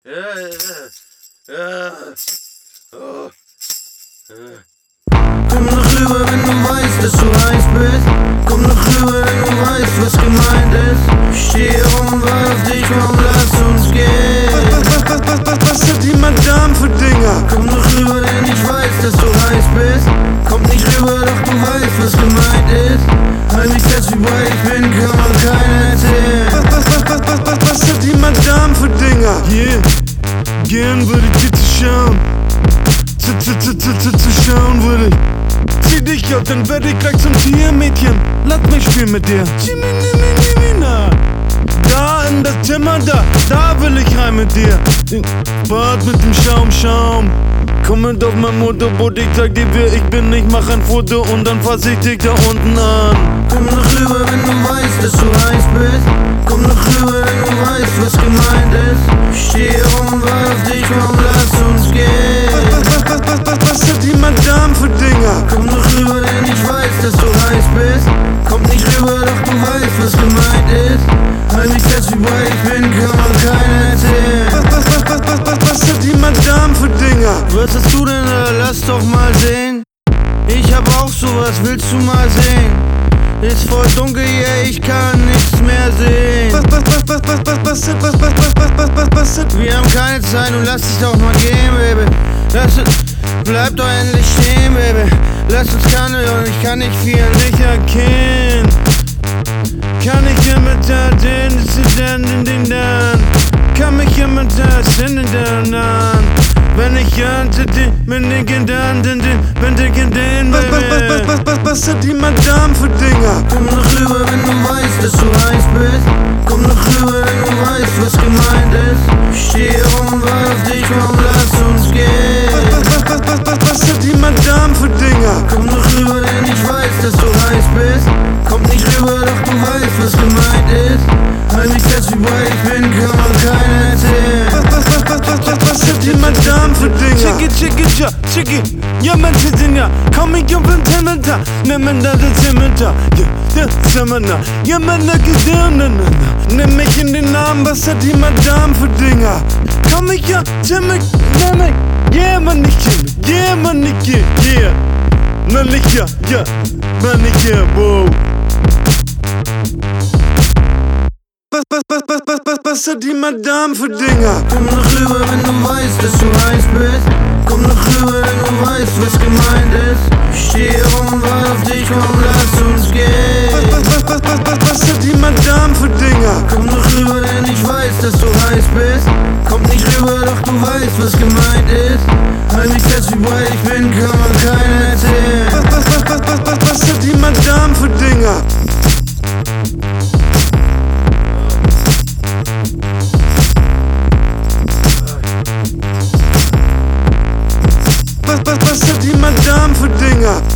Komm noch rüber, wenn du weißt, dass du heiß bist. Komm noch rüber, wenn du weißt, was gemeint ist. Ich stehe rum und warte auf dich, komm, lass uns gehen. Was sind die Madame für Dinger? Komm noch rüber, denn ich weiß, dass du heiß bist. Komm nicht rüber, doch du weißt, was gemeint ist. Weil ich das wie breit ich bin, kann man keiner erzählen. Was sind die Madame für Dinger? Yeah, gern würde ich dir zu schauen. Zu schauen würde ich. Zieh dich auf, dann werd ich gleich zum Tiermädchen. Lass mich spielen mit dir. Da in das Zimmer, da will ich rein mit dir. Bad mit dem Schaum. Komm mit auf mein Motorboot, ich sag dir wer ich bin, ich mach ein Foto und dann fass ich dich da unten an. Komm noch rüber, wenn du weißt, dass du heiß bist. Komm noch rüber, wenn du weißt, was gemeint ist. Ich stehe rum und warte auf dich, komm, lass uns gehen. Was sind die Madame für Dinger? Komm noch rüber, denn ich weiß, dass du heiß bist. Komm nicht rüber, doch du weißt, was gemeint ist. Weil ich das wie breit ich bin, kann man keiner erzählen. Was sind die Madame für Dinger? Was hast du denn da? Lass doch mal sehen. Ich hab auch sowas, willst du mal sehen? Ist voll dunkel, yeah, ich kann nichts mehr sehen. Was sind Wir haben keine Zeit und lass dich doch mal gehen, Baby. Bleib doch endlich stehen, Baby. Lass uns Kanne und ich kann nicht viel nicht erkennen. Kann ich immer da den kann mich immer da senden dann. Wenn ich ernte den, wenn ich dann, Was sind die Madame für Dinger? Komm noch rüber, wenn du weißt, dass du heiß bist. Komm noch rüber, wenn du weißt, was gemeint ist. Ich stehe rum und warte auf dich, komm, lass uns gehen. Was sind die Madame für Dinger? Komm noch rüber, denn ich weiß, dass du heiß bist. Komm nicht rüber, doch du weißt, was gemeint ist. Weil ich das wie breit ich bin, kann man keiner erzählen. Was sind die Madame für Dinger? Chicki, ja man Titina, komm ich auf den Zimmer, nimm da das Zimmer, ja Zimmer, ja man da gesehen, Nimm mich in den Namen, was sind die Madame für Dinger? komm ich ja Zimmer, yeah man nicht yeah man nicht yeah, man nicht ja, man nicht ja, wow. Was sind die Madame für Dinger? Komm noch rüber, wenn du weißt, dass du heiß bist. Komm noch rüber, wenn du weißt, was gemeint ist. Ich stehe rum und warte auf dich, komm, lass uns gehen. Was sind die Madame für Dinger? Komm noch rüber, denn ich weiß, dass du heiß bist. Komm nicht rüber, doch du weißt, was gemeint ist. Weil ich das wie breit ich bin, kann man keiner erzählen. Was sind die Madame für Dinger? Was sind die Madame für Dinger?